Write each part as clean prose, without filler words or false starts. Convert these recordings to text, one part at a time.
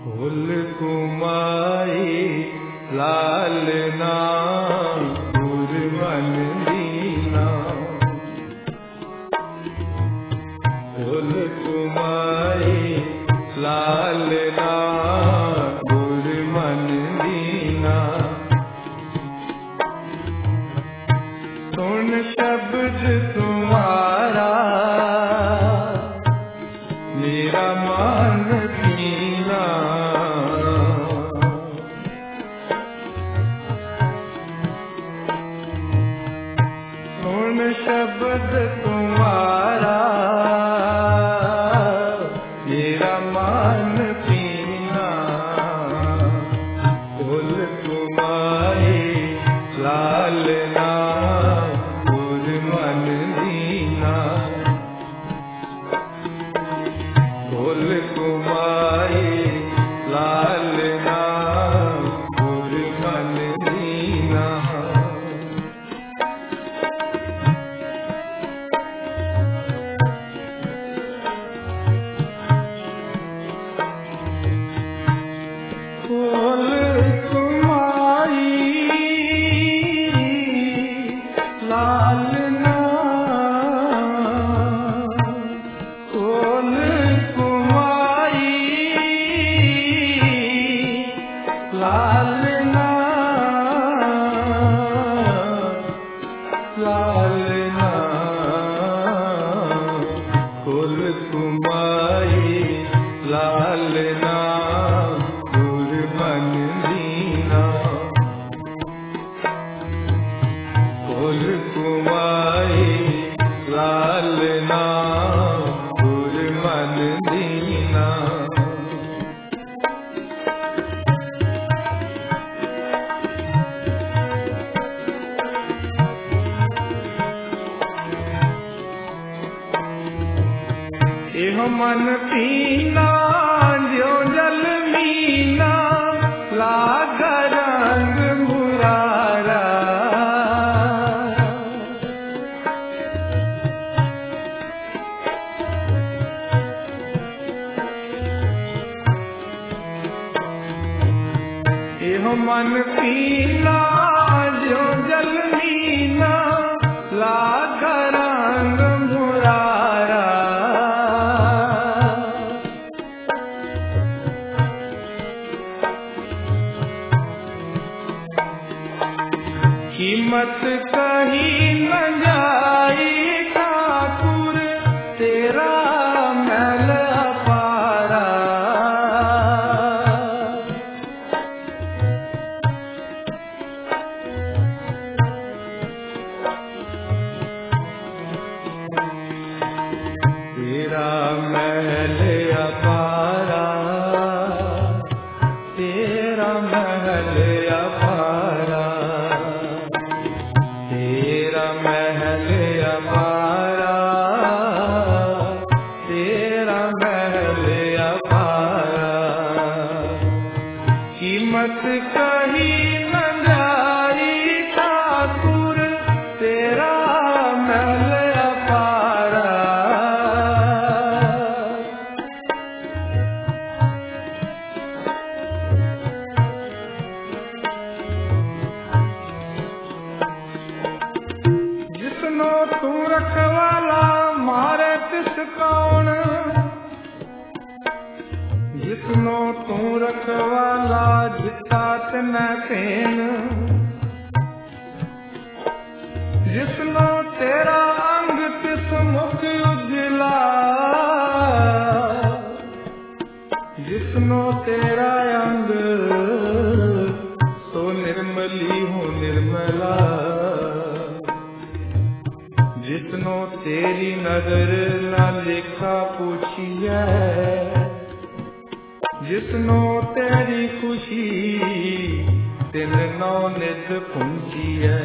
फूल कुमाई लालना गुरमन दीना, फूल कुमाई लालना गुरमन दीना। सुन शब्द तुम्हारा मेरा मन पीना, सुन शब्द तुम्हारा मेरा मन पीना। फूल कुमाई लालना गुरमन दीना, फूल कुमाई लालना गुरमन दीना। फूल कुमाई लालना, फूल कुमाई लालना, लालना फूल कुमाई लालना गुरमन दीना, फूल कुमाई लालना गुरमन दीना। एह मन पीना जो जल मीना, लाग रंग मुरारा। एह मन पीना जो जल मीना, लाग रंग मुरारा। कीमत कहीं न जाई ठाकुर तेरा महल अपारा। तेरा महल अपारा, तेरा महल अपारा, तेरा महल अपारा, तेरा महल अपारा। कीमत कहीं न जाई ठाकुर तेरा महल अपारा। जिसनो तू रखवाला मारे तिस कौन, जिसनो तू रखवाला जिता तिन तेन। जिसनो तेरा अंग तिस मुख उजला, जिसनो तेरा अंग सो निर्मली हो निर्मला। जिसनो तेरी नजर न लेखा पूछिए, जिसनो तेरी खुशी तिन नौ नित पूछिए।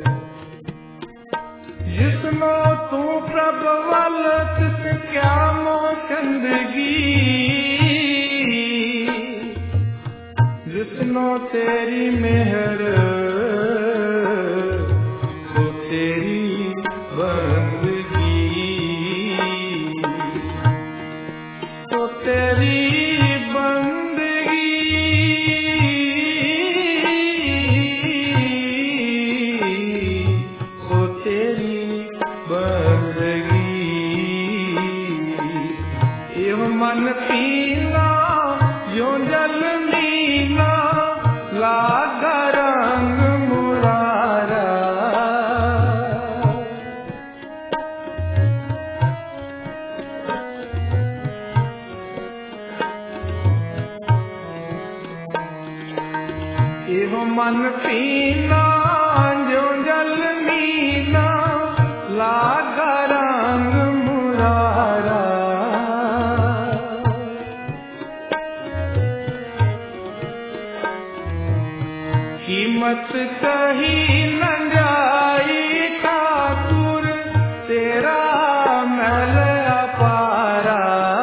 जिसनो तू प्रभ वल तिस क्या मोह चंदगी। जिसनो तेरी मेहर सो तेरी बंदगी, तो तेरी बंदगी। एव मन पीना जो जल मीना लागा रंग मुरारा। एव मन पीना जो जल मीना लागा रंग मुरारा। कीमत कही न जाई ठाकुर तेरा महल अपारा।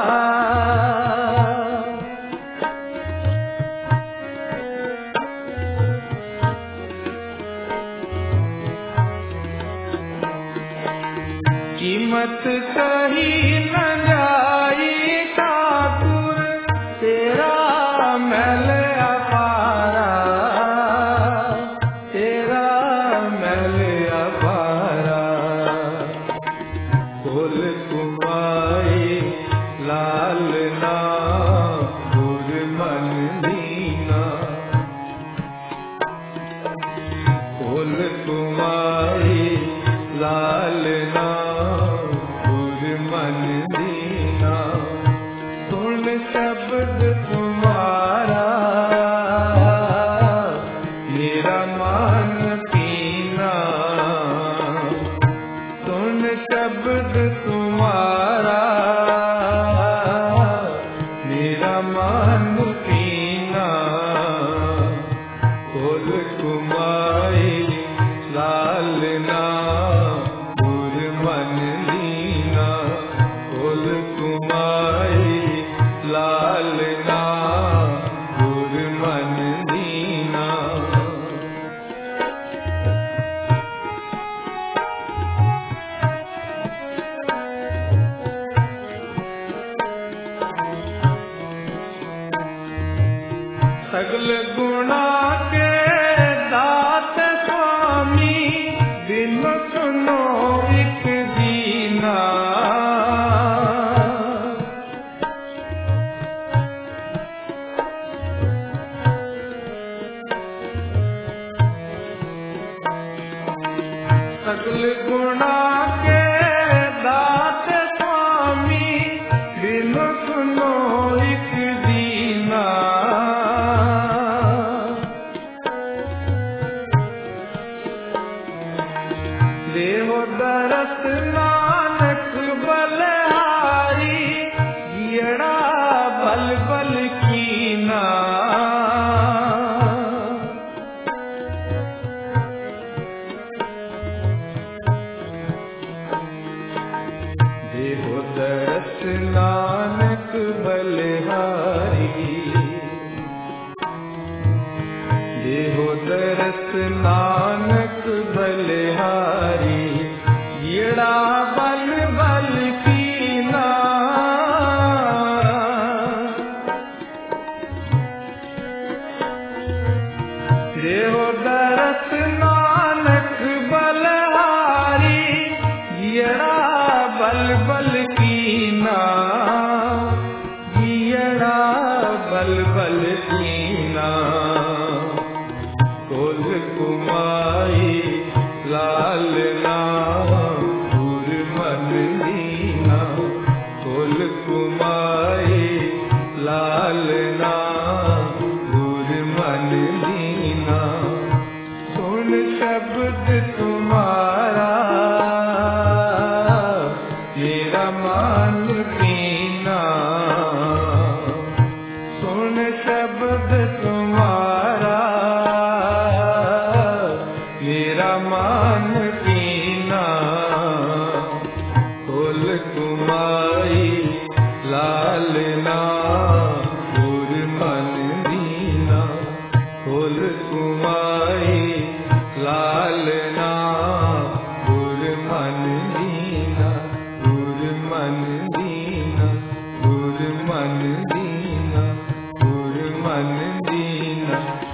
कीमत कही न जाई ठाकुर तेरा महल अपारा। तेरा महल अपारा। कुल कुमाई लाल ना गुर मन दीना। कुल कुमाई लाल ना गुर मन दीना। सुन शब्द तुम्हारा मेरा मन पीना। सुन शब्द तुम्हारा मेरा मन पीना। कुल कुमाई लाल ना गुर मन दीना। कुल कुमाई लाल ना गुर मन दीना। सगल गुणा के दात स्वामी बिन सुनो एक दीना। सगल गुणा के दात स्वामी बिन सुनो एक दीना। देव दरस नानक बलहारी जियड़ा बल बल कीना। देव दरस नानक बलहारी। देव दरस नानक बलहारी जियड़ा बल बल कीना। देव दरस नानक बलहारी जियड़ा बल बल कीना। जियड़ा बल बल कीना। कुल कुमाई लाल ना गुर मन दीना। कुल कुमाई लाल ना गुर मन दीना। सुन शब्द तुम्हारा मेरा मन पीना। सुन शब्द तुम्हारा मेरा मन पीना। कुल कुमाई लाल ना गुर मन दीना। कुल कुमाई लाल ना गुर मन दीना। गुर मन दीना। गुर मन दीना। गुर मन दीना।